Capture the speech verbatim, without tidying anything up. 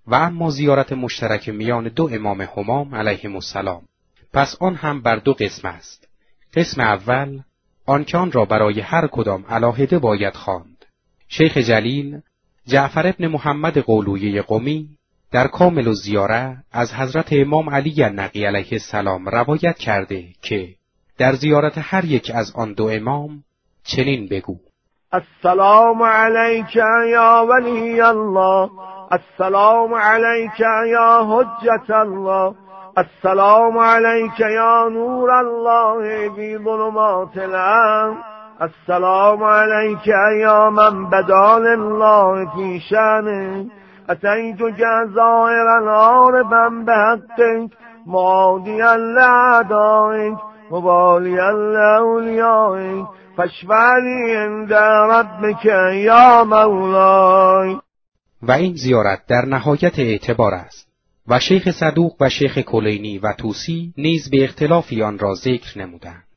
و اما زیارت مشترک میان دو امام همام علیهم السلام، پس آن هم بر دو قسم است. قسم اول، آن که آن را برای هر کدام علاهده باید خواند. شیخ جلیل جعفر ابن محمد قولویه قمی در کامل الزیاره از حضرت امام علی النقی علیه السلام روایت کرده که در زیارت هر یک از آن دو امام چنین بگو: السلام علیک یا ولی الله، السلام علیک یا حجت الله، السلام علیک یا نور الله فی ظلمات الارض، السلام علیک یا من بدا لله فی شأنه، اتیتک ظاهرا عارفا بحقک معادیا لاعدائک مبالیا لاولیائک فاشفع لی عند ربک یا مولای. و این زیارت در نهایت اعتبار است و شیخ صدوق و شیخ کلینی و طوسی نیز به اختلافی آن را ذکر نمودند.